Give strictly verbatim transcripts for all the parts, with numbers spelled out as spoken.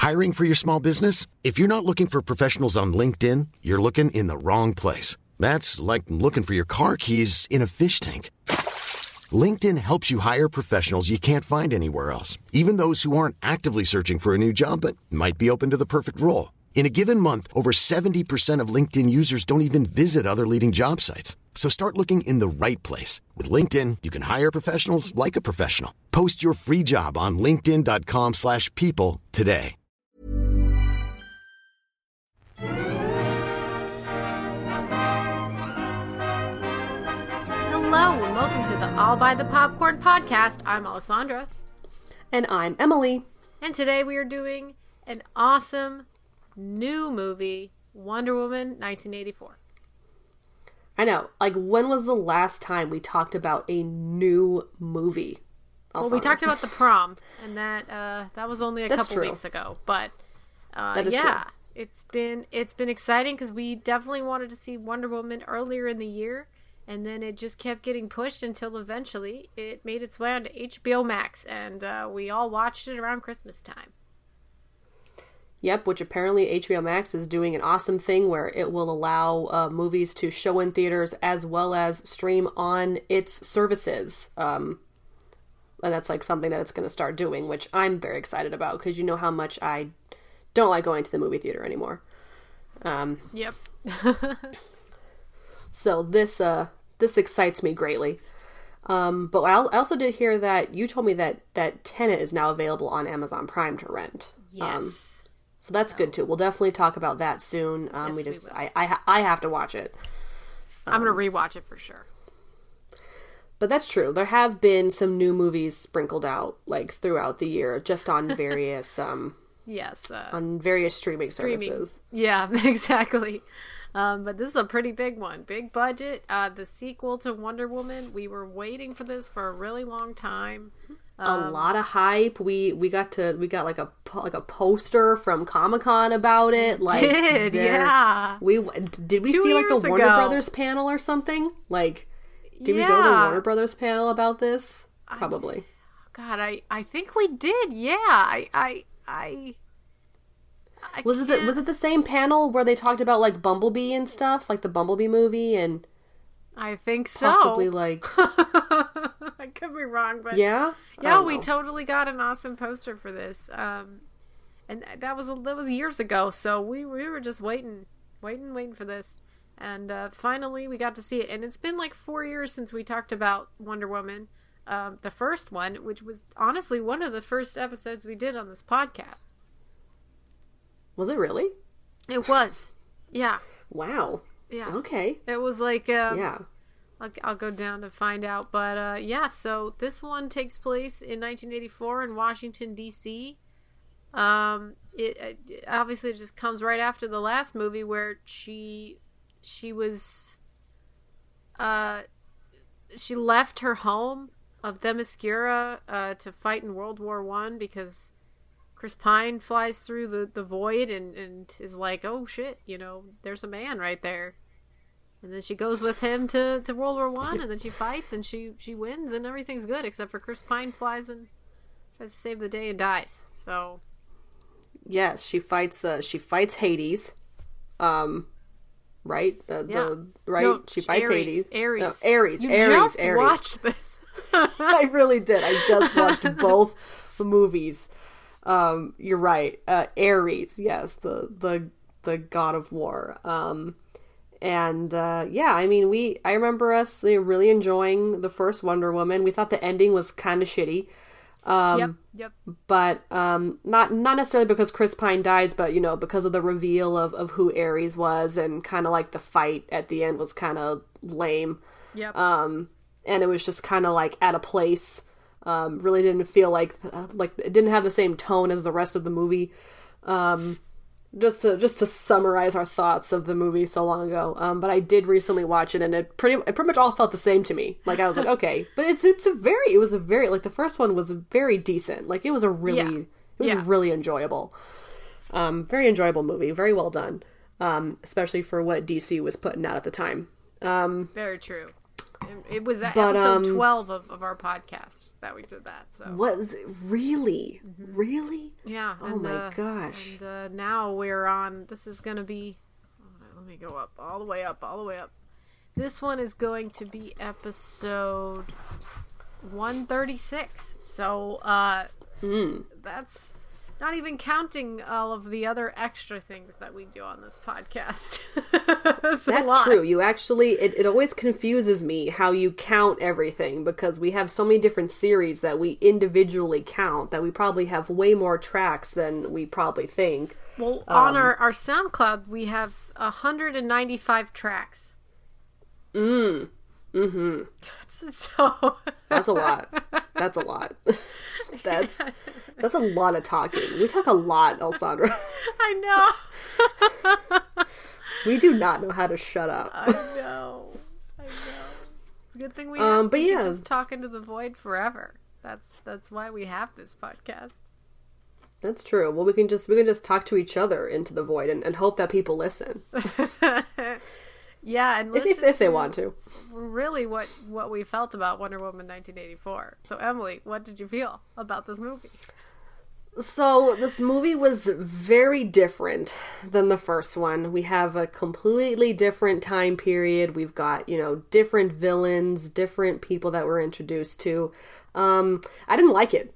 Hiring for your small business? If you're not looking for professionals on LinkedIn, you're looking in the wrong place. That's like looking for your car keys in a fish tank. LinkedIn helps you hire professionals you can't find anywhere else, even those who aren't actively searching for a new job but might be open to the perfect role. In a given month, over seventy percent of LinkedIn users don't even visit other leading job sites. So start looking in the right place. With LinkedIn, you can hire professionals like a professional. Post your free job on linkedin.com slash people today. Hello and welcome to the I'll Buy the Popcorn podcast. I'm Alessandra. And I'm Emily. And today we are doing an awesome new movie, Wonder Woman nineteen eighty-four. I know. Like, when was the last time we talked about a new movie? Well, we talked about The Prom, and that uh, that was only a That's couple true. weeks ago. But uh, That is yeah, true. it's been it's been exciting because we definitely wanted to see Wonder Woman earlier in the year, and then it just kept getting pushed until eventually it made its way onto H B O Max, and uh, we all watched it around Christmas time. Yep, which apparently H B O Max is doing an awesome thing where it will allow uh, movies to show in theaters as well as stream on its services. Um, and that's like something that it's going to start doing, which I'm very excited about because you know how much I don't like going to the movie theater anymore. Um, Yep. so this uh, this excites me greatly. Um, but I al- I also did hear that you told me that, that Tenet is now available on Amazon Prime to rent. Yes. Um, So that's so. good too. We'll definitely talk about that soon. Um, Yes, we we just, will. I, I, ha- I have to watch it. I'm going to rewatch it for sure. But that's true. There have been some new movies sprinkled out like throughout the year, just on various, um, Yes. Uh, on various streaming, streaming. services. Yeah, exactly. Um, but this is a pretty big one. Big budget. Uh, the sequel to Wonder Woman. We were waiting for this for a really long time. A lot of hype. We we got to we got like a po- like a poster from Comic-Con about it. Like Did, there- yeah. We did we Two see like the years Warner ago. Brothers panel or something? Like did we go to the Yeah. Warner Brothers panel about this? Probably. God, I, I think we did. Yeah, I I I. I Was it the, can't- was it the same panel where they talked about like Bumblebee and stuff, like the Bumblebee movie and I think so. possibly like I could be wrong, but yeah? I yeah, don't we know. totally got an awesome poster for this. Um, and that was that was years ago, so we we were just waiting, waiting, waiting for this, and uh, finally we got to see it. And it's been like four years since we talked about Wonder Woman, um, the first one, which was honestly one of the first episodes we did on this podcast. Was it really? It was, yeah, Wow. yeah. Okay. It was like um, Yeah. I'll, I'll go down to find out. But uh, yeah, so this one takes place in nineteen eighty-four in Washington, D C Um, it, it obviously it just comes right after the last movie where she she was uh she left her home of Themyscira uh, to fight in World War One because Chris Pine flies through the, the void and, and is like, oh shit, you know, there's a man right there. And then she goes with him to, to World War One, and then she fights, and she, she wins, and everything's good, except for Chris Pine flies and tries to save the day and dies. So, Yes, she fights uh she fights Hades. Um right? The, yeah. the right No, she fights Ares, Hades. Ares. No, Ares. You Ares, just Ares. watched this. I really did. I just watched both movies. Um, you're right. Uh, Ares, yes, the the the god of war. Um, and uh, yeah, I mean, we. I remember us you know, really enjoying the first Wonder Woman. We thought the ending was kind of shitty. Um, Yep, yep. but um, not not necessarily because Chris Pine dies, but you know because of the reveal of, of who Ares was, and kind of like the fight at the end was kind of lame. Yep. Um, and it was just kind of like at a place. Um, really didn't feel like like it didn't have the same tone as the rest of the movie. Um, just to just to summarize our thoughts of the movie so long ago. Um, but I did recently watch it, and it pretty it pretty much all felt the same to me. Like I was like, okay, but it's it's a very it was a very like the first one was very decent. Like it was a really Yeah. it was Yeah. really enjoyable. Um, very enjoyable movie, very well done. Um, especially for what D C was putting out at the time. Um, Very true. It, it was But, episode um, twelve of, of our podcast that we did that. So Was really, Mm-hmm. really? yeah. Oh and, my uh, gosh! And uh, now we're on. This is gonna be. Let me go up all the way up, all the way up. This one is going to be episode one thirty-six. So uh, Mm. that's not even counting all of the other extra things that we do on this podcast. That's, That's true. You actually, it, it always confuses me how you count everything, because we have so many different series that we individually count that we probably have way more tracks than we probably think. Well, Um, on our, our SoundCloud, we have one hundred ninety-five tracks. Mm. Mm-hmm. That's so... That's a lot. That's a lot. That's that's a lot of talking. We talk a lot, Alessandra. I know. We do not know how to shut up. I know. I know. It's a good thing we, Um, have, but we yeah. can just talk into the void forever. That's that's why we have this podcast. That's true. Well, we can just we can just talk to each other into the void and, and hope that people listen Yeah, and if, listen if, if they to want to. really what what we felt about Wonder Woman nineteen eighty-four. So Emily, what did you feel about this movie? So this movie was very different than the first one. We have a completely different time period. We've got, you know, different villains, different people that we're introduced to. Um, I didn't like it.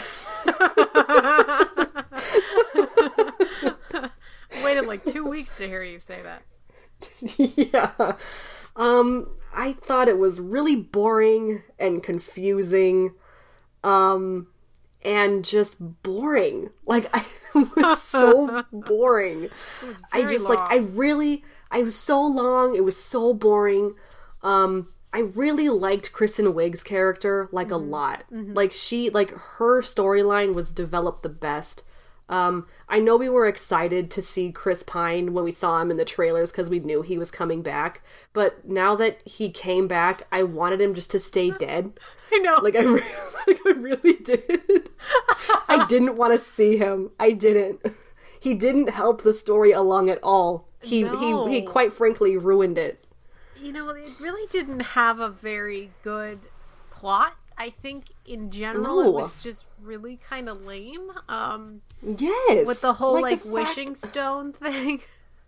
Waited like two weeks to hear you say that. Yeah. Um, I thought it was really boring and confusing. Um, and just boring. Like, I it was so boring. It was I very just, long. like, I really, I was so long. It was so boring. Um, I really liked Kristen Wiig's character, like, Mm-hmm. a lot. Like, she, like, her storyline was developed the best. Um, I know we were excited to see Chris Pine when we saw him in the trailers because we knew he was coming back. But now that he came back, I wanted him just to stay dead. I know. Like, I, re- like, I really did. I didn't want to see him. I didn't. He didn't help the story along at all. He, No. he, he quite frankly ruined it. You know, it really didn't have a very good plot. I think in general it No. was just really kind of lame. Um, Yes. with the whole like, the fact- wishing stone thing.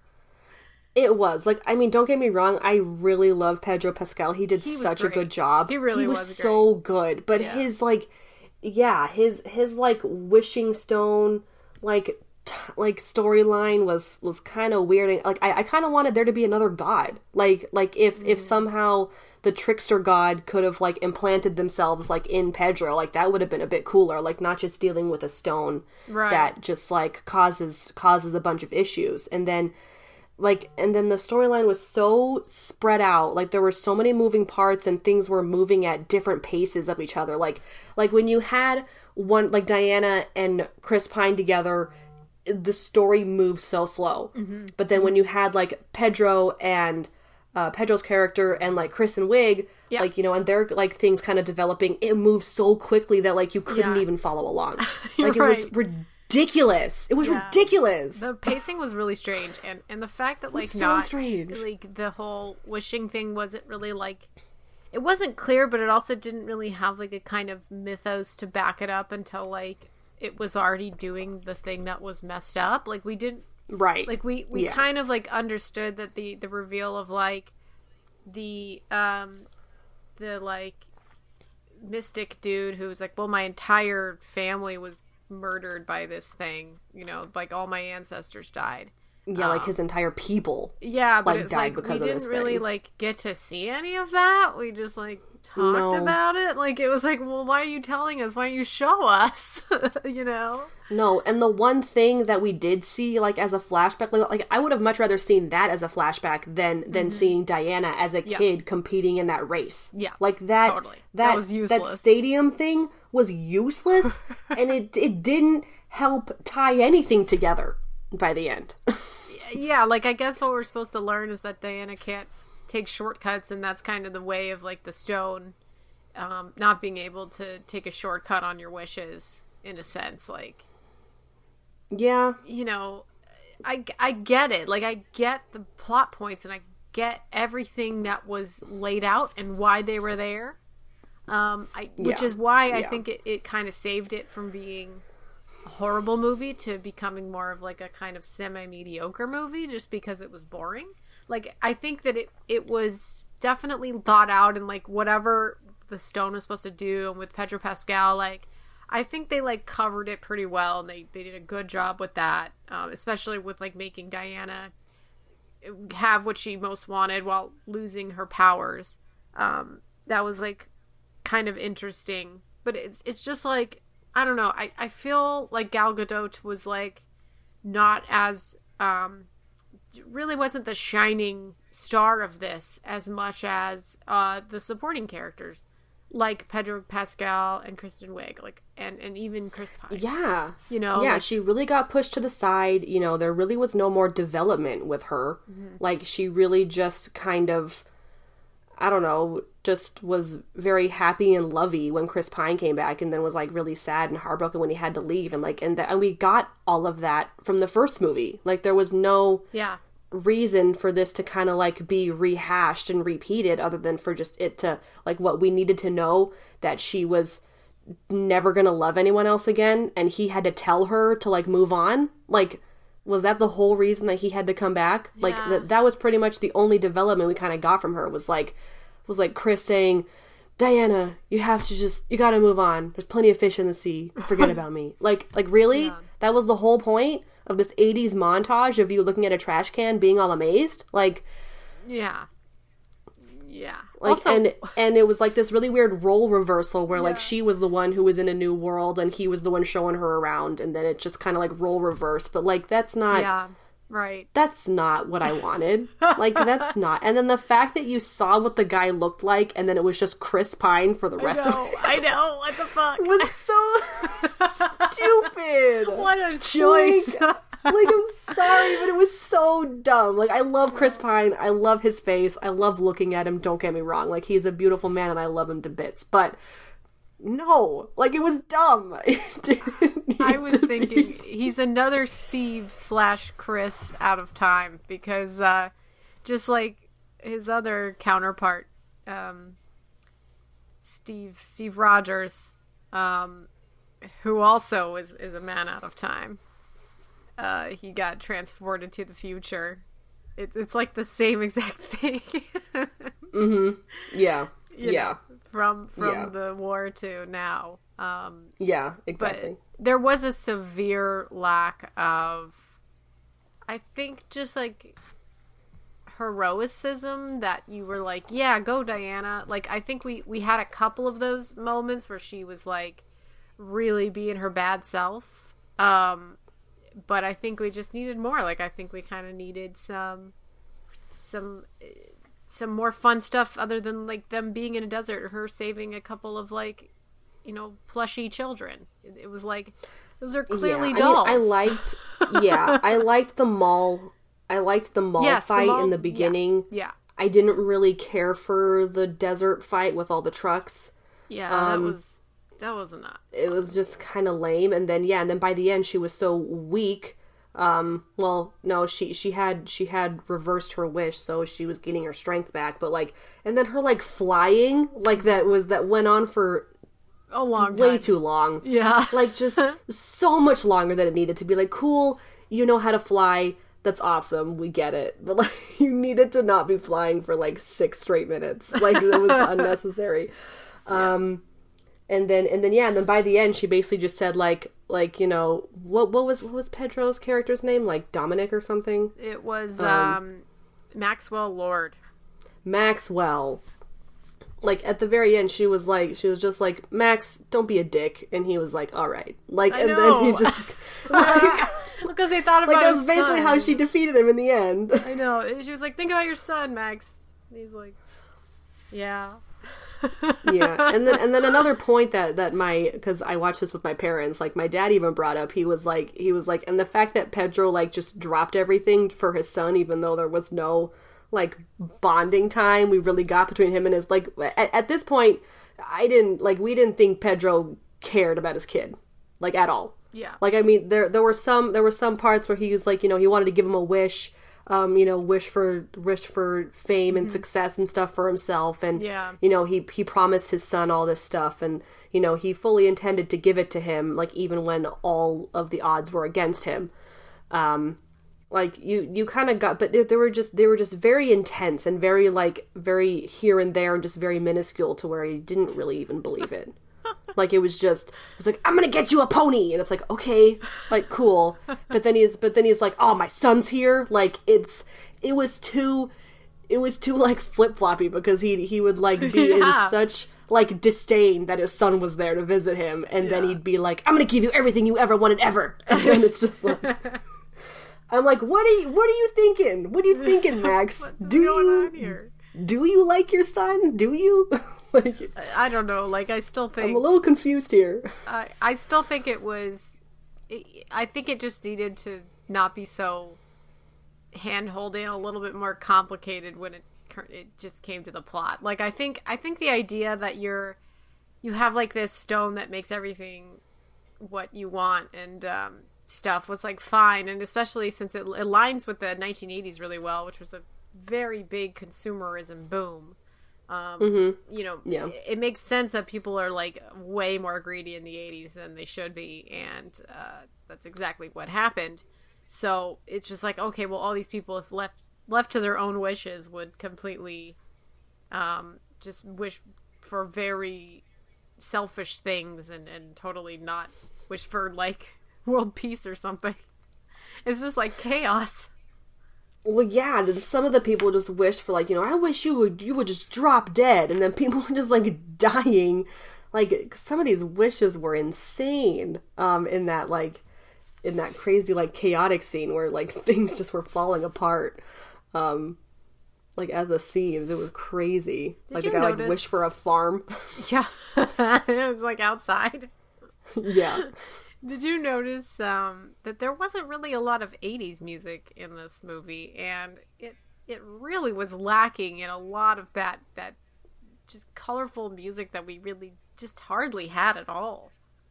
It was. Like, I mean, don't get me wrong, I really love Pedro Pascal. He did He was such a great. good job. He really he was, was so good. But Yeah. his, like, yeah, his, his like, wishing stone, like, t- like, storyline was, was kind of weird. And, like, I, I kind of wanted there to be another god. Like, like, if, Mm. if somehow the trickster god could have, like, implanted themselves, like, in Pedro, like, that would have been a bit cooler. Like, not just dealing with a stone Right. that just, like, causes, causes a bunch of issues. And then, like, and then the storyline was so spread out. Like, there were so many moving parts and things were moving at different paces of each other. Like, like when you had one, like, Diana and Chris Pine together, the story moved so slow. Mm-hmm. But then when you had, like, Pedro and uh, Pedro's character and, like, Kristen Wiig, Yeah. like, you know, and their, like, things kind of developing, it moved so quickly that, like, you couldn't Yeah. even follow along. You're Like, it was right. ridiculous. It was Yeah. ridiculous. The pacing was really strange, and and the fact that like so not strange. like the whole wishing thing wasn't really like it wasn't clear, but it also didn't really have like a kind of mythos to back it up until like it was already doing the thing that was messed up. Like we didn't Right. like we we Yeah. kind of like understood that the the reveal of like the um the like mystic dude who was like, well, my entire family was murdered by this thing, you know, like all my ancestors died. Yeah, like Um, his entire people. Yeah, but like, it's died like because we of this didn't really thing. like get to see any of that. We just like talked No. about it. Like it was like, well, why are you telling us? Why don't you show us? You know? No, and the one thing that we did see, like, as a flashback, like, like I would have much rather seen that as a flashback than than seeing Diana as a Mm-hmm. Yeah. kid competing in that race. Yeah, like that. totally. That, That was That useless. stadium thing was useless, and it it didn't help tie anything together by the end. Yeah, like I guess what we're supposed to learn is that Diana can't take shortcuts, and that's kind of the way of like the stone, um, not being able to take a shortcut on your wishes in a sense. Like, Yeah, you know, I, I get it. Like I get the plot points, and I get everything that was laid out and why they were there. Um, I, which yeah. is why I yeah. think it, it kind of saved it from being a horrible movie to becoming more of like a kind of semi-mediocre movie, just because it was boring. Like, I think that it, it was definitely thought out, and like whatever the stone was supposed to do, and with Pedro Pascal, like, I think they like covered it pretty well, and they, they did a good job with that, um, especially with like making Diana have what she most wanted while losing her powers. Um, that was like kind of interesting, but it's it's just like, I don't know, I, I feel like Gal Gadot was like not as um really wasn't the shining star of this as much as uh the supporting characters like Pedro Pascal and Kristen Wiig, like and and even Chris Pine. Yeah. You know, yeah, like, she really got pushed to the side. You know, there really was no more development with her. Mm-hmm. Like, she really just kind of, I don't know, just was very happy and lovey when Chris Pine came back, and then was like really sad and heartbroken when he had to leave, and like and th- and we got all of that from the first movie. Like, there was no yeah reason for this to kind of like be rehashed and repeated, other than for just it to like what we needed to know, that she was never gonna love anyone else again, and he had to tell her to like move on. Like, was that the whole reason that he had to come back? Yeah. Like, th- that was pretty much the only development we kind of got from her, was like was like Chris saying, Diana, you have to just, you gotta move on. There's plenty of fish in the sea. Forget about me. Like, like really? Yeah. That was the whole point of this eighties montage of you looking at a trash can being all amazed? Like, yeah. Yeah. like, also, and and it was like this really weird role reversal where yeah. like she was the one who was in a new world and he was the one showing her around, and then it just kind of like role reverse. But like, that's not, yeah, right. that's not what I wanted. Like, that's not. And then the fact that you saw what the guy looked like, and then it was just Chris Pine for the rest I know, of it. I know. What the fuck? Was so stupid. What a choice. Like, like, I'm sorry, but it was so dumb. Like, I love Chris Pine. I love his face. I love looking at him. Don't get me wrong. Like, he's a beautiful man, and I love him to bits. But no, like, it was dumb. I was thinking he's another Steve slash Chris out of time, because uh, just like his other counterpart, um, Steve Steve Rogers, um, who also is, is a man out of time. Uh, he got transported to the future. It's it's like the same exact thing. mm-hmm. Yeah. You yeah. know, from from Yeah. the war to now. Um, Yeah, exactly. But there was a severe lack of, I think, just like heroicism that you were like, yeah, go Diana. Like, I think we, we had a couple of those moments where she was like really being her bad self. Um, but I think we just needed more. Like, I think we kind of needed some, some, some more fun stuff other than like them being in a desert or her saving a couple of like, you know, plushy children. It, it was like, those are clearly yeah, dolls. I, mean, I liked, yeah, I liked the mall. I liked the mall yes, fight the mall, in the beginning. Yeah, yeah. I didn't really care for the desert fight with all the trucks. Yeah, um, that was that was not. It was just kind of lame. And then yeah, and then by the end she was so weak. Um, well, no, she she had she had reversed her wish, so she was getting her strength back. But like, and then her like flying, like that was that went on for a long way time. too long. Yeah, like just so much longer than it needed to be. Like, cool, you know how to fly. That's awesome. We get it. But like, you needed to not be flying for like six straight minutes. Like, it was unnecessary. Um, and then and then yeah, and then by the end, she basically just said like like you know what what was what was Pedro's character's name, like Dominic or something. It was um, um, Maxwell Lord. Maxwell. Like, at the very end, she was like, she was just like, Max, don't be a dick. And he was like, all right. Like, I and know. then he just, like, Because they thought about like, that his was basically son. how she defeated him in the end. I know. And she was like, think about your son, Max. And he's like, yeah. Yeah. And then, and then another point that, that my, because I watched this with my parents, like, my dad even brought up, he was like, he was like, and the fact that Pedro, like, just dropped everything for his son, even though there was no, like, bonding time we really got between him and his, like, at, at this point, I didn't, like, we didn't think Pedro cared about his kid, like, at all. Yeah. Like, I mean, there there were some, there were some parts where he was, like, you know, he wanted to give him a wish, um, you know, wish for wish for fame and mm-hmm. success and stuff for himself. And, yeah. you know, he, he promised his son all this stuff. And, you know, he fully intended to give it to him, like, even when all of the odds were against him. Um, like, you, you kind of got, but they, they were just, they were just very intense and very, like, very here and there and just very minuscule to where he didn't really even believe it. Like, it was just, it's like, I'm gonna get you a pony, and it's like, okay, like, cool. But then he's, but then he's like, oh, my son's here. Like, it's, it was too, it was too, like, flip-floppy, because he, he would, like, be yeah. in such, like, disdain that his son was there to visit him, and yeah. then he'd be like, I'm gonna give you everything you ever wanted ever. And then it's just like, I'm like, what are you, what are you thinking? What are you thinking, Max? What's do going you, on here? Do you like your son? Do you? Like, I don't know. Like, I still think I'm a little confused here. I I still think it was. I think it just needed to not be so hand-holding, a little bit more complicated when it it just came to the plot. Like, I think I think the idea that you're you have like this stone that makes everything what you want and um, stuff was like fine, and especially since it aligns with the nineteen eighties really well, which was a very big consumerism boom. Um, mm-hmm. You know, yeah. it, it makes sense that people are like way more greedy in the eighties than they should be, and uh, that's exactly what happened. So it's just like, okay, well, all these people, if left left to their own wishes, would completely um, just wish for very selfish things and, and totally not wish for like world peace or something. It's just like chaos. Well, yeah, then some of the people just wished for, like, you know, I wish you would you would just drop dead, and then people were just, like, dying. Like, some of these wishes were insane, um, in that, like, in that crazy, like, chaotic scene where, like, things just were falling apart, um, like, at the seams. It was crazy. Did like, you the guy, notice... like, wished for a farm. Yeah. It was, like, outside. Yeah. Did you notice um, that there wasn't really a lot of eighties music in this movie, and it it really was lacking in a lot of that that just colorful music that we really just hardly had at all.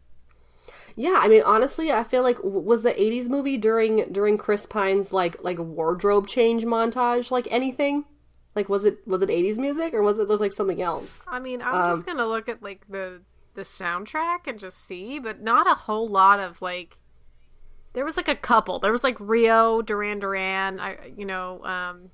Yeah, I mean, honestly, I feel like was the eighties movie during during Chris Pine's like like wardrobe change montage like anything? Like was it was it eighties music or was it just like something else? I mean, I'm um, just gonna look at like the. the soundtrack and just see, but not a whole lot of like there was like a couple there was like Rio, Duran Duran, I you know um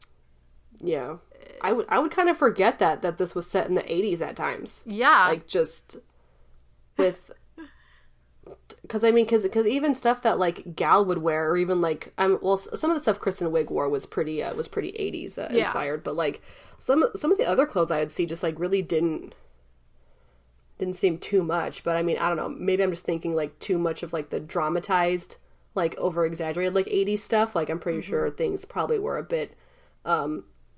yeah I would I would kind of forget that that this was set in the eighties at times. Yeah, like just with because I mean because because even stuff that like Gal would wear, or even like um well some of the stuff Kristen Wiig wore was pretty uh, was pretty eighties uh, yeah. inspired, but like some some of the other clothes I would see just like really didn't didn't seem too much. But I mean, I don't know, maybe I'm just thinking like too much of like the dramatized, like over exaggerated like eighties stuff. Like I'm pretty mm-hmm. sure things probably were a bit um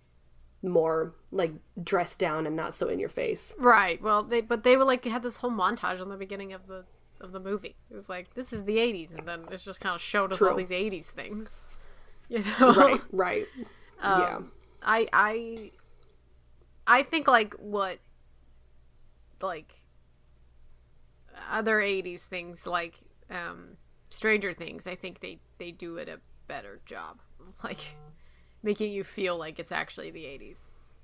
more like dressed down and not so in your face. Right. Well, they but they were like had this whole montage on the beginning of the of the movie. It was like, this is the eighties, and then it's just kind of showed us True. all these eighties things. You know? Right, right. Um, yeah. I I I think like what like other eighties things like um, Stranger Things, I think they, they do it a better job of like making you feel like it's actually the eighties.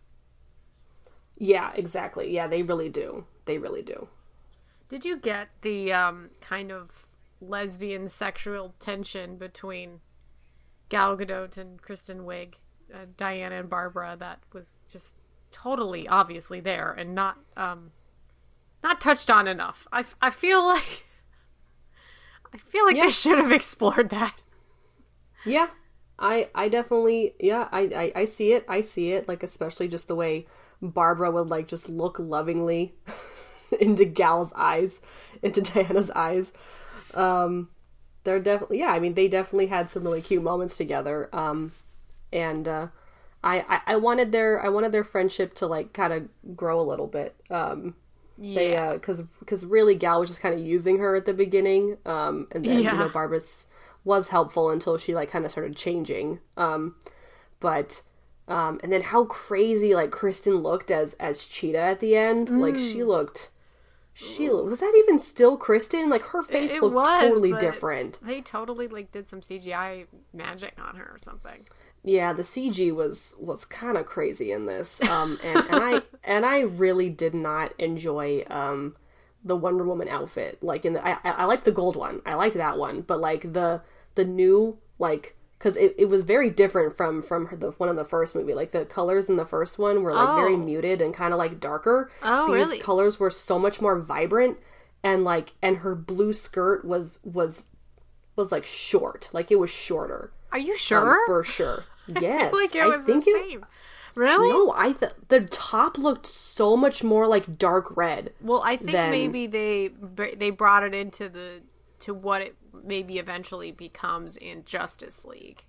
Yeah, exactly. Yeah, they really do. They really do. Did you get the um, kind of lesbian sexual tension between Gal Gadot and Kristen Wiig, uh, Diana and Barbara, that was just totally obviously there and not um, not touched on enough? I, I feel like I feel like yeah. they should have explored that. Yeah, I I definitely yeah I, I I see it. I see it. Like especially just the way Barbara would like just look lovingly into Gal's eyes, into Diana's eyes. Um, they're definitely yeah. I mean, they definitely had some really cute moments together. Um, and uh, I, I I wanted their I wanted their friendship to like kind of grow a little bit. Um, yeah. They uh, because because really Gal was just kind of using her at the beginning. Um, and then yeah. you know Barbara's was helpful until she like kind of started changing. Um, but. Um, and then how crazy like Kristen looked as as Cheetah at the end. Mm. Like she looked, she was that even still Kristen? Like her face it, it looked was, totally different. They totally like did some C G I magic on her or something. Yeah, the C G was was kind of crazy in this, um, and, and I and I really did not enjoy um, the Wonder Woman outfit. Like in the, I I like the gold one, I liked that one, but like the the new like because it, it was very different from from the one in the first movie. Like the colors in the first one were like Oh. very muted and kind of like darker. Oh, These really? colors were so much more vibrant, and like and her blue skirt was was was like short, like it was shorter. Are you Um, sure? for sure. Yes, like it I was think the it, same. Really? no, I th- the top looked so much more like dark red. Well, I think Then- maybe they they brought it into the to what it maybe eventually becomes in Justice League.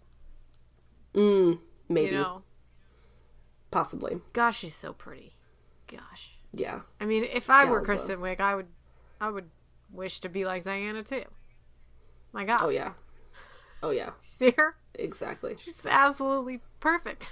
Mm, maybe, You know, possibly. gosh, she's so pretty. Gosh, Yeah. I mean, if I were Galza. Kristen Wiig, I would, I would wish to be like Diana too. My God, Oh yeah. Oh yeah. see her? Exactly. She's absolutely perfect.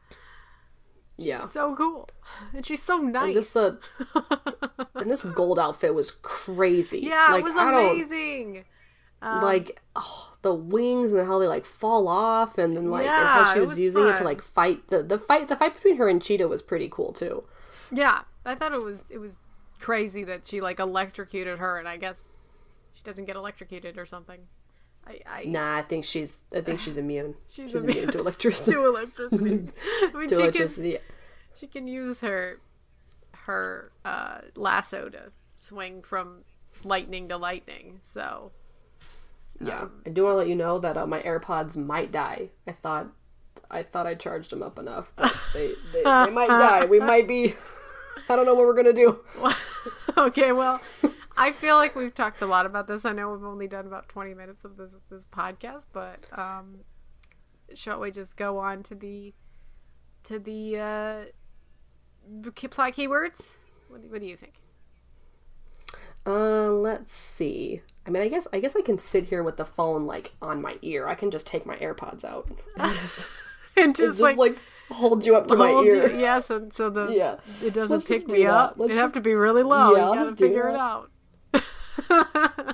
Yeah. So cool, and she's so nice. And this uh, and this gold outfit was crazy. yeah, like, it was I don't- amazing. Um, like oh, the wings and how they like fall off, and then like and Yeah, how she it was, was using it to fun. like fight the the fight the fight between her and Cheetah was pretty cool too. Yeah, I thought it was it was crazy that she like electrocuted her, and I guess she doesn't get electrocuted or something. I, I Nah, I think she's I think she's immune. She's she's immune immune to electricity. to electricity. I mean, to she electricity. can she can use her her uh, lasso to swing from lightning to lightning. So Yeah, um, I do want to let you know that uh, my AirPods might die. I thought, I thought I charged them up enough, but they, they, they might die. We might be. I don't know what we're gonna do. okay, well, I feel like we've talked a lot about this. I know we've only done about twenty minutes of this this podcast, but um, shall we just go on to the to the uh, apply keywords? What do, what do you think? Uh, let's see. I mean, I guess I guess I can sit here with the phone like on my ear. I can just take my AirPods out And and just, just like, like, hold you up to my hold ear. you, yeah, so, so the Yeah. it doesn't Let's pick just me do that. up. Let's It'd have just- to be really low. Yeah, You I'll gotta just do figure it that. out.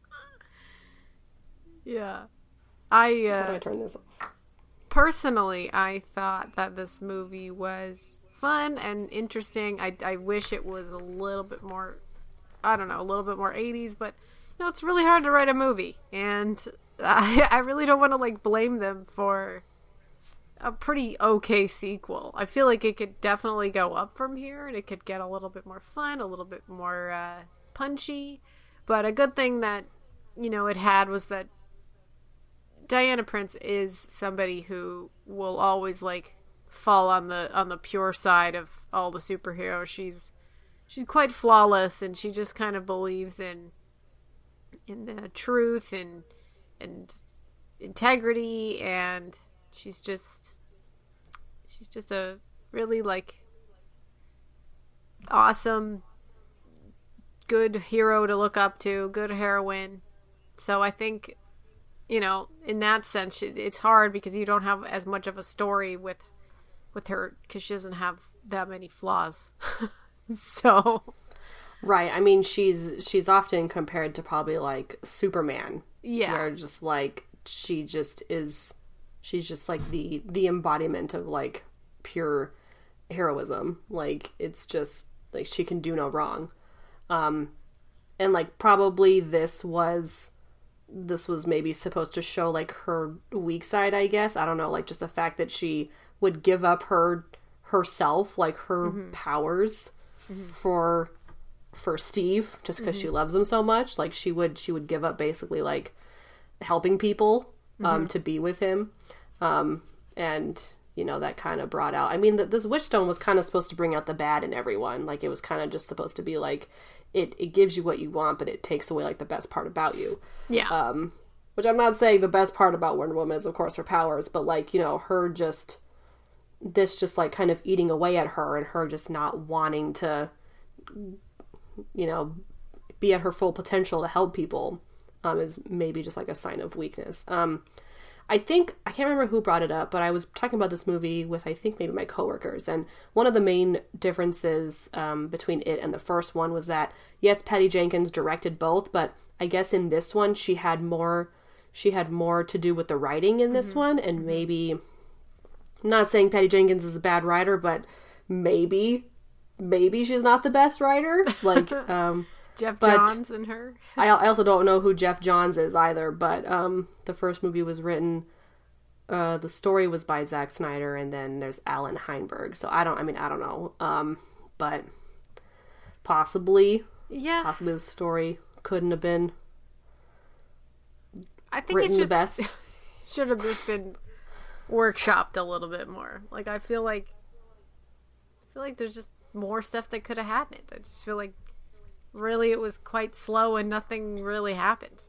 yeah. I How do I uh, turn this off? personally, I thought that this movie was fun and interesting. I, I wish it was a little bit more, I don't know, a little bit more eighties, but you know, it's really hard to write a movie, and I, I really don't want to like blame them for a pretty okay sequel. I feel like it could definitely go up from here, and it could get a little bit more fun, a little bit more uh, punchy. But a good thing that, you know, it had was that Diana Prince is somebody who will always like fall on the on the pure side of all the superheroes. She's she's quite flawless, and she just kind of believes in in the truth and and integrity, and she's just she's just a really like awesome good hero to look up to, good heroine. So I think, you know, in that sense, it's hard because you don't have as much of a story with with her because she doesn't have that many flaws. So Right. I mean, she's she's often compared to probably like Superman. yeah, Where just like she just is, she's just like the the embodiment of like pure heroism. Like it's just like she can do no wrong. Um, and like probably this was this was maybe supposed to show like her weak side, I guess. I don't know, like just the fact that she would give up her herself, like her Mm-hmm. powers mm-hmm. for for Steve just because mm-hmm. she loves him so much. Like she would she would give up basically like helping people um, mm-hmm. to be with him. Um, and you know, that kind of brought out, I mean, the, this Witchstone was kind of supposed to bring out the bad in everyone. Like it was kind of just supposed to be like, it, it gives you what you want, but it takes away like the best part about you. yeah, Um, which I'm not saying the best part about Wonder Woman is of course her powers, but like, you know, her just, this just like kind of eating away at her and her just not wanting to, you know, be at her full potential to help people, um, is maybe just like a sign of weakness. Um, I think, I can't remember who brought it up, but I was talking about this movie with, I think, maybe my coworkers, and one of the main differences um, between it and the first one was that, yes, Patty Jenkins directed both, but I guess in this one, she had more, she had more to do with the writing in this mm-hmm. one, and mm-hmm. maybe, I'm not saying Patty Jenkins is a bad writer, but maybe, maybe she's not the best writer. Like, um, Jeff Johns and her. I, I also don't know who Jeff Johns is either, but um, the first movie was written, uh, the story was by Zack Snyder, and then there's Alan Heinberg. So I don't, I mean, I don't know. Um, but possibly, yeah, possibly the story couldn't have been I think written it's just, the best. Should have just been workshopped a little bit more. Like, I feel like, I feel like there's just more stuff that could have happened. I just feel like, really, it was quite slow and nothing really happened.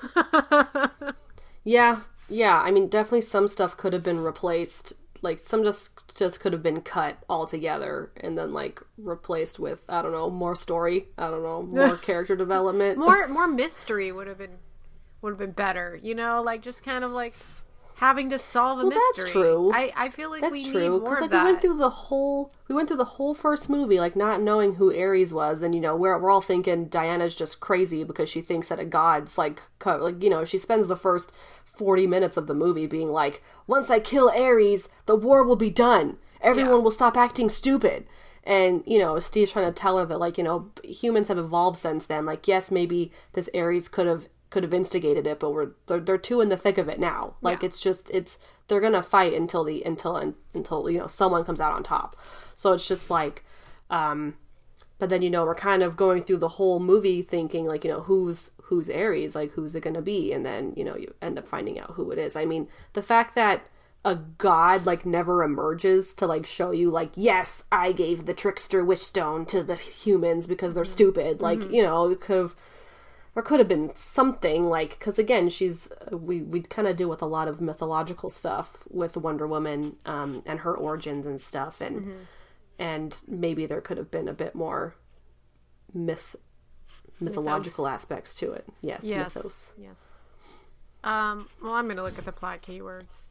yeah, yeah. I mean, definitely some stuff could have been replaced. Like, some just just could have been cut altogether and then, like, replaced with, I don't know, more story. I don't know, more character development. More more mystery would have been would have been better. You know, like, just kind of, like, having to solve a well, mystery. That's true. I, I feel like that's we true. need more Because, like, of that. we went through the whole we went through the whole first movie, like, not knowing who Ares was, and, you know, we're we're all thinking Diana's just crazy because she thinks that a god's like co- like you know, she spends the first forty minutes of the movie being like, once I kill Ares, the war will be done. Everyone Yeah. will stop acting stupid. And, you know, Steve's trying to tell her that, like, you know, humans have evolved since then. Like, yes, maybe this Ares could have could have instigated it, but we're they're, they're too in the thick of it now. Like, Yeah. it's just it's they're gonna fight until the until until you know someone comes out on top. So it's just like, um, but then, you know, we're kind of going through the whole movie thinking, like, you know, who's who's Ares, like, who's it gonna be, and then, you know, you end up finding out who it is. I mean, the fact that a god, like, never emerges to, like, show you, like, yes, I gave the trickster witch stone to the humans because they're stupid. Like, mm-hmm. you know, it could have, or could have been something, like, because, again, she's, we, we kind of deal with a lot of mythological stuff with Wonder Woman, um, and her origins and stuff, and, mm-hmm. and maybe there could have been a bit more myth, mythological mythos. aspects to it. Yes, yes. mythos. Yes. Um, well, I'm going to look at the plot keywords.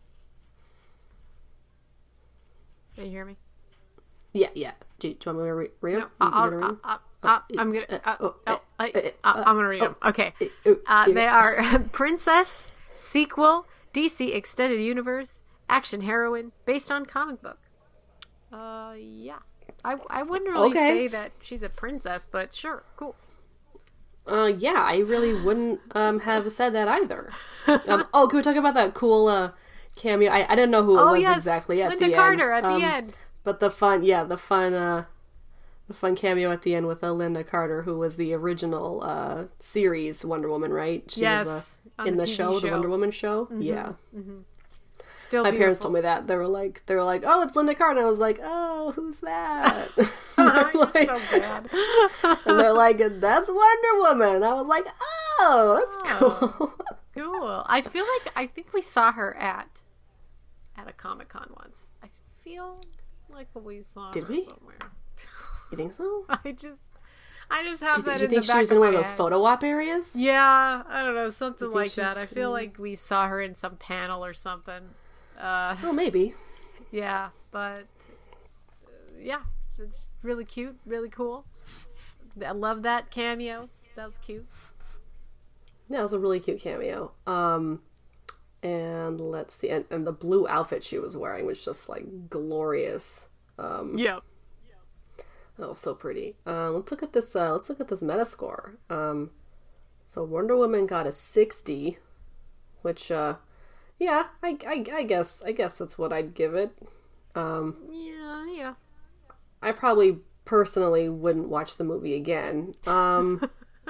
Can you hear me? Yeah, yeah. Do you, do you want me to re- read them? No, I'll, I'll, I'll, I'll, I'm gonna. Uh, oh, oh, I, uh, I'm gonna read them. Okay. Uh, they are Princess, sequel, D C Extended Universe, action heroine, based on comic book. Uh, yeah. I I wouldn't really okay. say that she's a princess, but sure, cool. Uh, yeah, I really wouldn't um have said that either. Um, oh, can we talk about that cool uh cameo? I, I didn't know who it oh, was yes. exactly at Linda the Carter end. at um, the end. But the fun, yeah, the fun, uh, the fun cameo at the end with uh, Linda Carter, who was the original uh series Wonder Woman, right? She yes, was, uh, in the, the, the show, show, the Wonder Woman show. Mm-hmm. Yeah. Mm-hmm. Still, my beautiful. parents told me that. They were like, they were like, oh, it's Linda Carter. And I was like, oh, who's that? oh, you're like, so bad. And they're like, that's Wonder Woman. I was like, oh, that's oh, cool. Cool. I feel like I think we saw her at at a Comic-Con once. I feel like we saw Did her we? somewhere. You think so? I just, I just have do you, that do you in think the she back was of in one my of those head. photo op areas? Yeah, I don't know, something like she's that. I feel in- like we saw her in some panel or something. Uh, Oh, maybe. yeah, but uh, yeah, it's, it's really cute, really cool. I love that cameo. That was cute. Yeah, it was a really cute cameo. Um, and let's see, and, and the blue outfit she was wearing was just like glorious. Um, Yep. Oh, so pretty. Uh, let's look at this. Uh, let's look at this Metascore. Um, so Wonder Woman got a sixty, which, uh, yeah, I, I, I guess, I guess that's what I'd give it. Um, Yeah, yeah. I probably personally wouldn't watch the movie again. Um,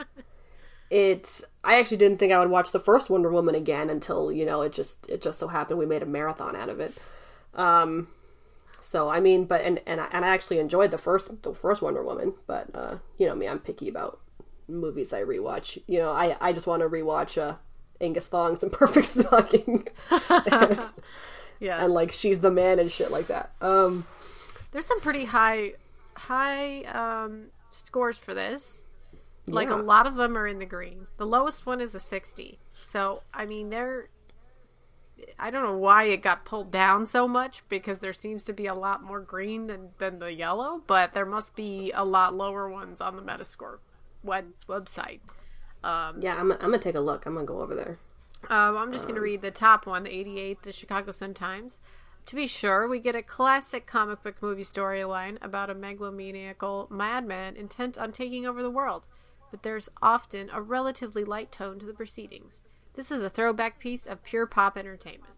it, I actually didn't think I would watch the first Wonder Woman again until, you know, it just, it just so happened we made a marathon out of it. Um, so, I mean, but, and, and I, and I actually enjoyed the first, the first Wonder Woman, but, uh, you know me, I'm picky about movies I rewatch. You know, I, I just want to rewatch, uh, Angus Thongs and Perfect Stalking. and, Yes. and, like, She's the Man and shit like that. Um, There's some pretty high high um, scores for this. Like, yeah. a lot of them are in the green. The lowest one is a sixty. So, I mean, they're... I don't know why it got pulled down so much, because there seems to be a lot more green than, than the yellow, but there must be a lot lower ones on the Metascore web, website. Um, Yeah, I'm, I'm gonna take a look. I'm gonna go over there. Um, I'm just going to read the top one, the eighty-eight, the Chicago Sun-Times. To be sure, we get a classic comic book movie storyline about a megalomaniacal madman intent on taking over the world, but there's often a relatively light tone to the proceedings. This is a throwback piece of pure pop entertainment.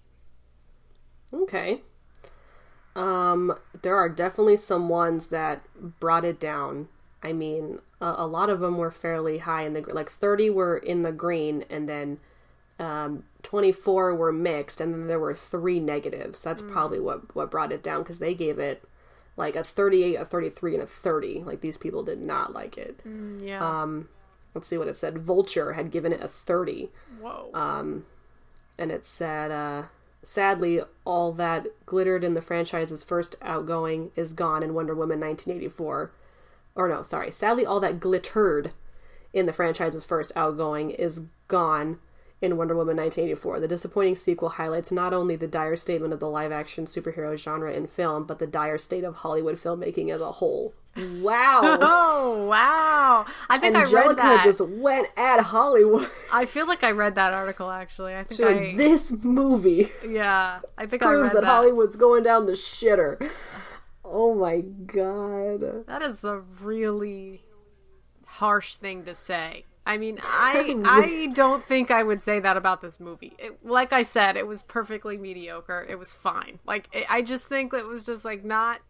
Okay. Um, there are definitely some ones that brought it down. I mean, a, a lot of them were fairly high in the, like thirty were in the green, and then um, twenty-four were mixed, and then there were three negatives. That's mm. probably what, what brought it down, because they gave it like a thirty-eight, a thirty-three, and a thirty. Like, these people did not like it. Mm, yeah. Um, let's see what it said. Vulture had given it a thirty. Whoa. Um, and it said, uh, sadly, all that glittered in the franchise's first outgoing is gone in Wonder Woman nineteen eighty-four. Or no, sorry. Sadly, all that glittered in the franchise's first outgoing is gone in Wonder Woman nineteen eighty-four. The disappointing sequel highlights not only the dire statement of the live-action superhero genre in film, but the dire state of Hollywood filmmaking as a whole. Wow. Oh, wow. I think Angelica I read that. just went at Hollywood. I feel like I read that article, actually. I think She's I... like, this movie Yeah, I think I read proves that. that Hollywood's going down the shitter. Oh my god. That is a really harsh thing to say. I mean, I I don't think I would say that about this movie. It, like I said, it was perfectly mediocre. It was fine. Like, it, I just think it was just, like, not...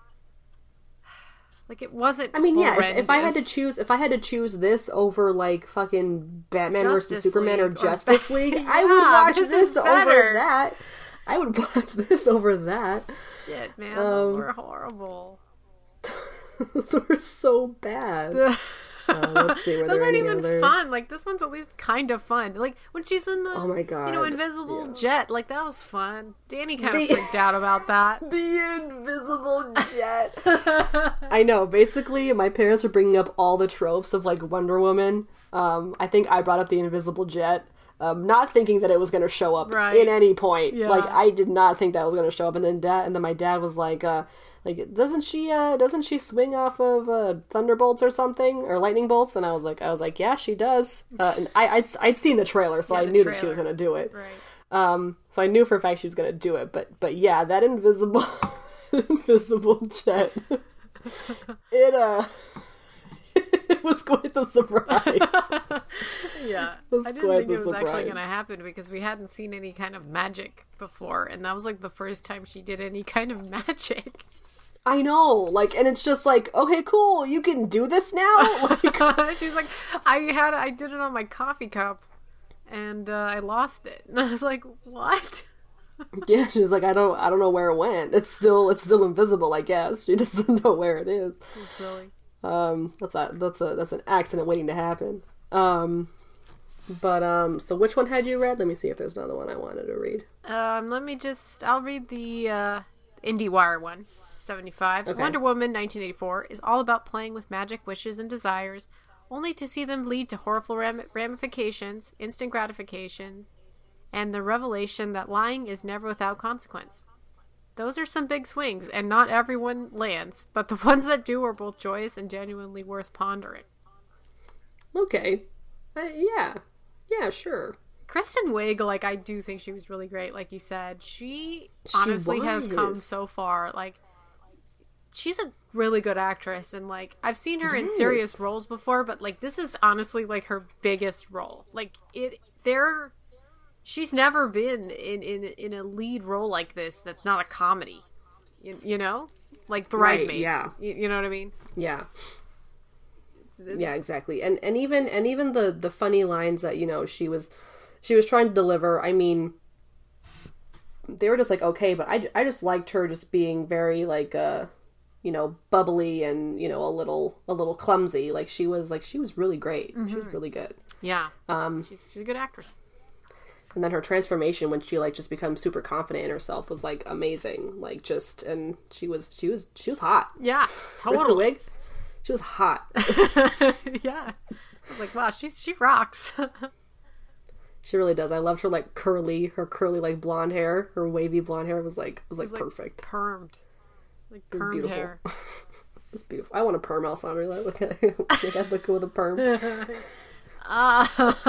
Like, it wasn't I mean, yeah, horrendous. if, if I had to choose, if I had to choose this over, like, fucking Batman Justice versus Superman League or or Justice Ba- League, Yeah, I would watch this this, is over better. that. I would watch this over that. Shit, man, Um, those were horrible. Those were so bad. Uh, let's see, were Those there aren't any even other... fun. Like, this one's at least kind of fun. Like, when she's in the, Oh my god. you know, invisible Yeah. jet, like, that was fun. Danny kind of The- freaked out about that. The invisible jet. I know. Basically, my parents were bringing up all the tropes of, like, Wonder Woman. Um, I think I brought up the invisible jet. Um, not thinking that it was going to show up Right. in any point. Yeah. Like, I did not think that was going to show up. And then dad, and then my dad was like, uh, like, doesn't she, uh, doesn't she swing off of, uh, thunderbolts or something? Or lightning bolts? And I was like, I was like, yeah, she does. Uh, and I, I'd, I'd seen the trailer, so Yeah, I the knew that she trailer. was going to do it. Right. Um, so I knew for a fact she was going to do it. But, but yeah, that invisible, invisible jet, it, uh, it was quite the surprise. Yeah. was I didn't quite think the it was actually surprise. going to happen because we hadn't seen any kind of magic before. And that was, like, the first time she did any kind of magic. I know, like, and it's just like, okay, cool, you can do this now? Like, She's like, I had, I did it on my coffee cup. And uh, I lost it. And I was like, what? yeah, she's like, I don't, I don't know where it went. It's still, it's still invisible, I guess. She doesn't know where it is. So silly. Um, that's a, that's a, that's an accident waiting to happen. Um, but, um, so which one had you read? Let me see if there's another one I wanted to read. Um, let me just, I'll read the uh, IndieWire one. seventy-five. Okay. Wonder Woman nineteen eighty-four is all about playing with magic wishes and desires, only to see them lead to horrible ram- ramifications, instant gratification, and the revelation that lying is never without consequence. Those are some big swings, and not everyone lands, but the ones that do are both joyous and genuinely worth pondering. Okay. Uh, yeah. Yeah, sure. Kristen Wiig, like, I do think she was really great, like you said. She, She honestly has come was. so far. Like, she's a really good actress, and, like, I've seen her in Yes. serious roles before, but, like, this is honestly, like, her biggest role. Like, it, there, she's never been in, in, in a lead role like this that's not a comedy. You, you know? Like, Bridesmaids. Right, yeah. You, you know what I mean? Yeah. It's, it's, Yeah, exactly. And and even and even the the funny lines that, you know, she was she was trying to deliver, I mean, they were just like, okay, but I, I just liked her just being very, like, uh, you know, bubbly and, you know, a little a little clumsy. Like, she was like she was really great. She was really good. Yeah. Um She's, she's a good actress. and then her transformation when she, like, just becomes super confident in herself was, like, amazing. Like, just, and she was she was she was hot. Yeah, Kristen totally. Wiig, she was hot. Yeah. I was like, wow, she's, she rocks. She really does. I loved her, like, curly, her curly, like, blonde hair, her wavy blonde hair was like was like, It's, like, perfect. Permed. Like, It was permed beautiful. hair. It's beautiful. I want a perm, Alessandra. Look at, look at looking with a perm. Uh,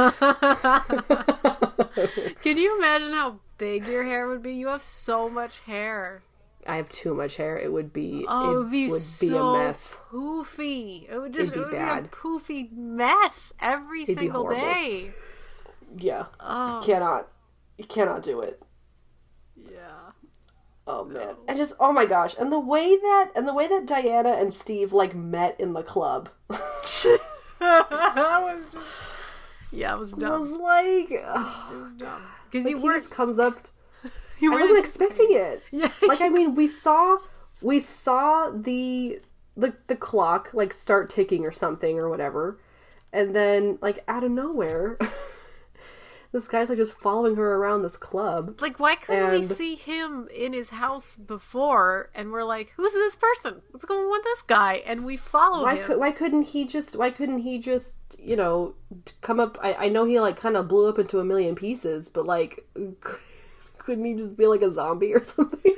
can you imagine how big your hair would be? You have so much hair. I have too much hair. It would be. Oh, it would be, it would so be a mess. Poofy. It would just It'd be it would bad. be a poofy mess every It'd be single horrible. day. Yeah. Oh. You cannot. You cannot do it. Yeah. Oh man. And just oh my gosh. And the way that and the way that Diana and Steve like met in the club. That was just yeah, it was dumb. was like It was dumb because like you he weren't just comes up you I weren't wasn't expecting it. Yeah. Like I mean we saw we saw the the the clock like start ticking or something or whatever. And then like out of nowhere this guy's like just following her around this club. Like, why couldn't we And- see him in his house before? And we're like, who's this person? What's going on with this guy? And we follow Why him. could why couldn't he just why couldn't he just you know come up? I, I know he like kind of blew up into a million pieces, but like couldn't he just be like a zombie or something?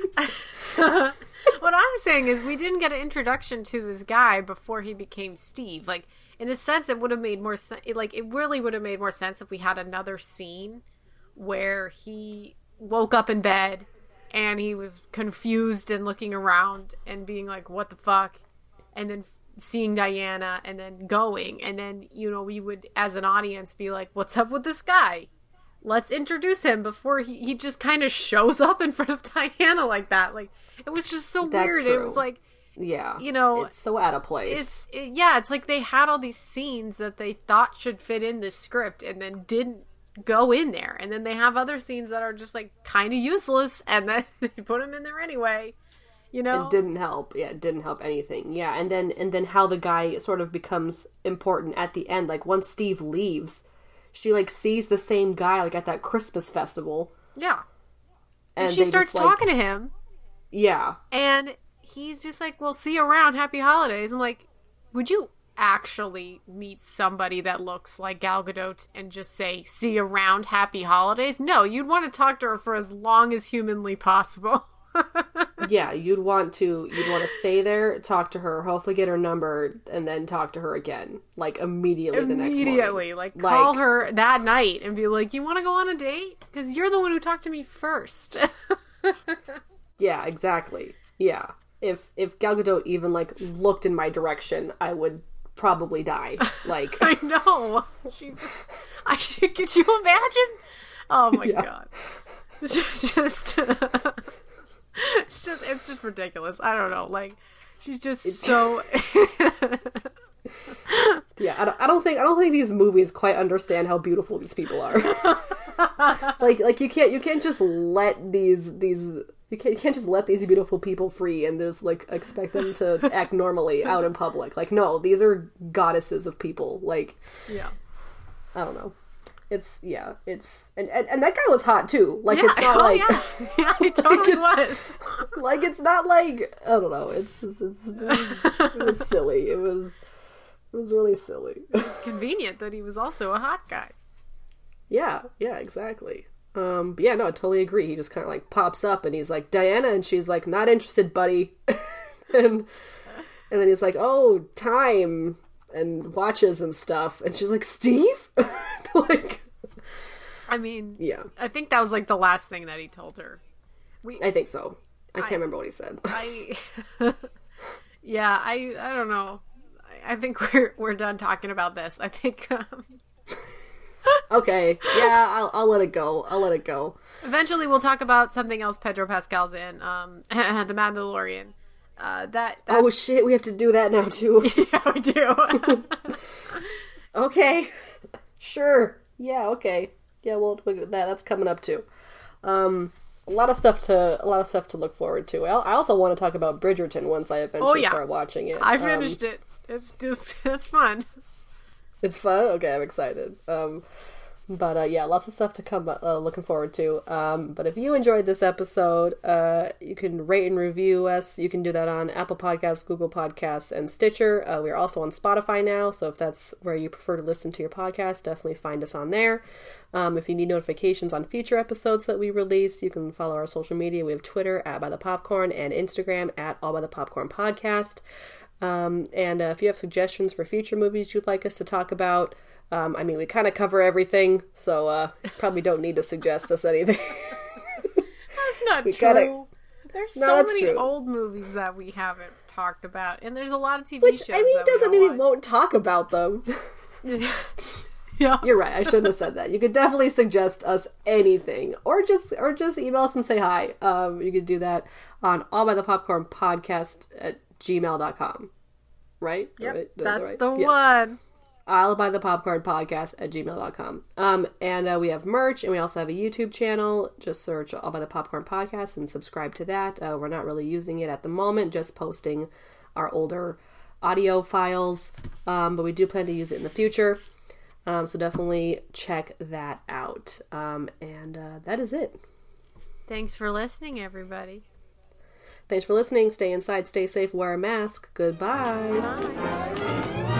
What I'm saying is, we didn't get an introduction to this guy before he became Steve. Like, in a sense, it would have made more sense. Like, it really would have made more sense if we had another scene where he woke up in bed and he was confused and looking around and being like, "What the fuck?" And then seeing Diana and then going, and then you know we would, as an audience, be like, "What's up with this guy? Let's introduce him." Before he he just kind of shows up in front of Diana like that. Like, it was just so That's weird. It true. was like, Yeah, you know, it's so out of place. it's it, yeah, it's like they had all these scenes that they thought should fit in this script and then didn't go in there, and then they have other scenes that are just like kind of useless, and then they put them in there anyway. You know, It didn't help. Yeah, it didn't help anything. Yeah, and then and then how the guy sort of becomes important at the end. Like once Steve leaves, she like sees the same guy like at that Christmas festival, yeah, and, and she they starts just, like- talking to him, Yeah, and he's just like, "Well, see you around. Happy holidays." I'm like, would you actually meet somebody that looks like Gal Gadot and just say, "See you around. Happy holidays"? No, you'd want to talk to her for as long as humanly possible. yeah. You'd want to you'd want to stay there, talk to her, hopefully get her number, and then talk to her again, like immediately the next morning. Immediately, like, call Like- her that night and be like, "You want to go on a date? Because you're the one who talked to me first." Yeah, exactly. Yeah. If if Gal Gadot even like looked in my direction, I would probably die. Like I know. She's. I could you imagine? Oh my Yeah. god. It's just. It's just. It's just ridiculous. I don't know. Like, she's just so. yeah, I don't, I don't think I don't think these movies quite understand how beautiful these people are. like like you can't you can't just let these these you can't you can't just let these beautiful people free and just like expect them to act normally out in public. Like no, these are goddesses of people. Like Yeah. I don't know. It's yeah, it's and, and and that guy was hot too. Like Yeah. it's not oh, like yeah. Yeah, he totally it's- was. like it's not like I don't know. It's just it's, it, was, it was silly. It was it was really silly. It's convenient that he was also a hot guy. Yeah, yeah, exactly. Um, but yeah, no, I totally agree. He just kind of like pops up and he's like, "Diana," and she's like, "Not interested, buddy." and and then he's like, "Oh, time and watches and stuff," and she's like, "Steve?" like, I mean, yeah, I think that was like the last thing that he told her. We, I think so. I can't I- remember what he said. I, yeah, I, I don't know. I, I think we're we're done talking about this. I think um, Okay, yeah, I'll I'll let it go. I'll let it go. eventually we'll talk about something else Pedro Pascal's in, um, The Mandalorian. Uh, that that's, Oh shit, we have to do that now too. yeah, we do. Okay, sure. Yeah, okay. Yeah, well, we- that that's coming up too. Um, a lot of stuff to a lot of stuff to look forward to. I, I also want to talk about Bridgerton once I eventually Oh, yeah. start watching it. I Um, finished it. It's just it's fun. It's fun. Okay, I'm excited. Um, but uh, yeah, lots of stuff to come. Uh, looking forward to. Um, but if you enjoyed this episode, uh, you can rate and review us. You can do that on Apple Podcasts, Google Podcasts, and Stitcher. Uh, we are also on Spotify now, so if that's where you prefer to listen to your podcast, definitely find us on there. Um, if you need notifications on future episodes that we release, you can follow our social media. We have Twitter at By the Popcorn and Instagram at All By the Popcorn Podcast. Um, and uh, if you have suggestions for future movies you'd like us to talk about, Um, I mean, we kind of cover everything, so uh, probably don't need to suggest us anything. That's not we true. Gotta... There's No, so that's many true. old movies that we haven't talked about, and there's a lot of T V Which, shows. I mean, that doesn't we mean don't we won't talk about them. Yeah. You're right. I shouldn't have said that. You could definitely suggest us anything, or just or just email us and say hi. Um, you could do that on all by the popcorn podcast at gmail dot com. Right? Yep, Right? that's right? the Yes. one. I'll buy the popcorn podcast at gmail dot com. Um, and uh, we have merch, and we also have a YouTube channel. Just search I'll buy the popcorn podcast and subscribe to that. Uh, we're not really using it at the moment, just posting our older audio files. Um, but we do plan to use it in the future. Um, so definitely check that out. Um, and uh, that is it. Thanks for listening, everybody. Thanks for listening. Stay inside, stay safe, wear a mask. Goodbye. Bye.